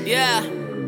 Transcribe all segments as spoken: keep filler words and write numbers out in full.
Yeah,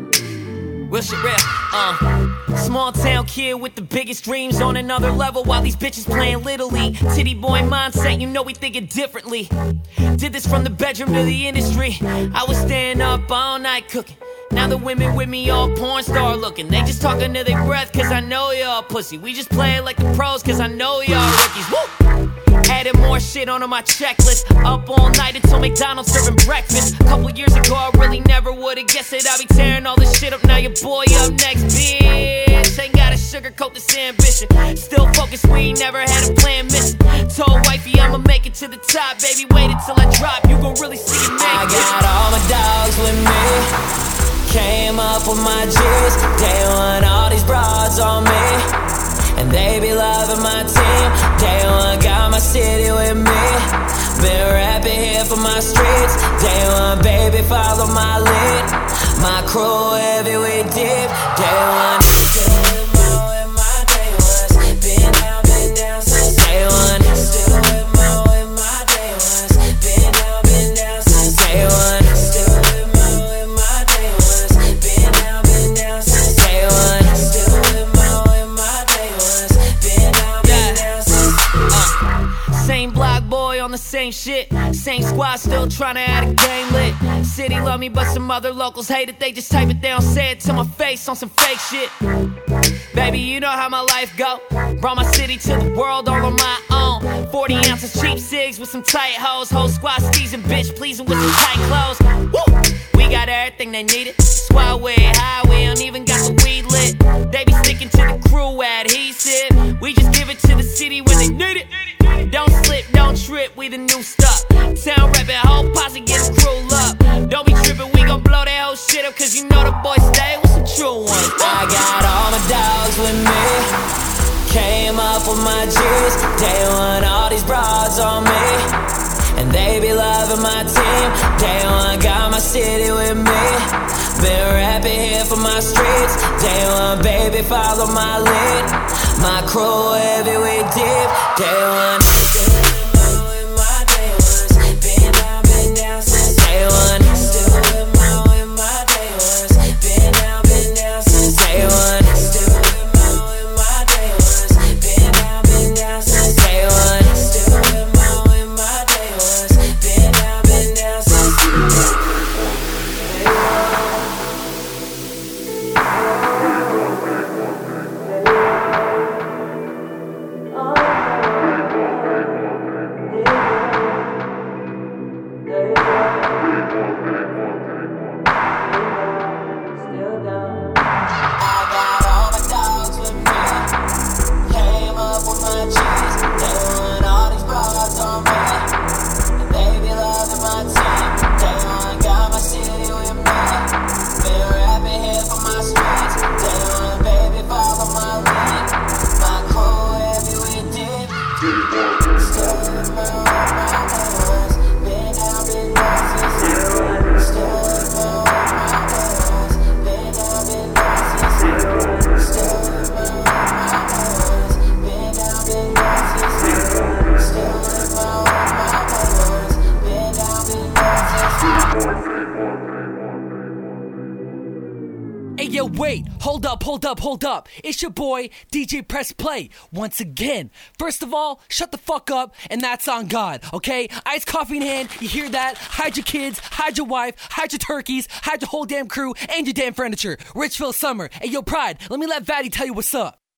real shit real. Uh, small town kid with the biggest dreams on another level, while these bitches playing Little League. Titty boy mindset, you know we thinking differently. Did this from the bedroom to the industry. I was staying up all night cooking. Now the women with me all porn star looking. They just talking to their breath cause I know y'all pussy. We just play it like the pros cause I know y'all rookies. Woo! Added more shit onto my checklist. Up all night until McDonald's serving breakfast. Couple years ago I really never would've guessed it. I'd be tearing all this shit up, now your boy up next, bitch. Ain't gotta sugarcoat this ambition. Still focused, we ain't never had a plan missing. Told wifey I'ma make it to the top. Baby, wait until I drop, you gon' really see it make I got all my dogs with me. Came up with my G's. Day one, all these broads on me, and they be loving my team. Day one, got my city with me. Been rapping here for my streets. Day one, baby, follow my lead. My crew heavy, we deep. Day one, still with Mo in my day ones. Been down, been down since day one. Still with Mo in my day ones. Been down, been down since day one. Still with Mo in my day ones. Been down, been down since day one. Still with Mo in my day ones. Been down, been down since. Uh, same block boy on the same shit. Same squad still tryna add a game lit. City love me but some other locals hate it. They just type it, they don't say it to my face on some fake shit. Baby, you know how my life go. Brought my city to the world all on my own. Forty ounces cheap cigs with some tight hoes. Whole squad season bitch pleasing with some tight clothes. Woo! We got everything they needed. Squad way high, we don't even got the weed lit. They be sticking to the crew adhesive. We just give it to the city when they need it. Don't slip, don't trip, we the new stuff. Town rapping, whole posse get a crew up. Don't be tripping, we gon' blow that whole shit up, cause you know the boys stay with some true ones. I got all my dogs with me. Came up with my G's. Day one, all these broads on me, and they be loving my team. Day one, got my city with me. Been rapping here for my streets. Day one, baby, follow my lead. My crew heavy, we deep. Day one, still with Mo in my day ones. Been down, been down since day one. Still with Mo in my day ones. Been down, been down since day one. Still with Mo in my day ones. Been down, been down since day one. Still with Mo in my day ones. Been down, been down since day one. Hey yo, wait, hold up, hold up, hold up. It's your boy, D J Press Play, once again. First of all, shut the fuck up, and that's on God, okay? Iced coffee in hand, you hear that? Hide your kids, hide your wife, hide your turkeys, hide your whole damn crew, and your damn furniture. Richville Summer. Hey yo, Pride, let me let Vatty tell you what's up.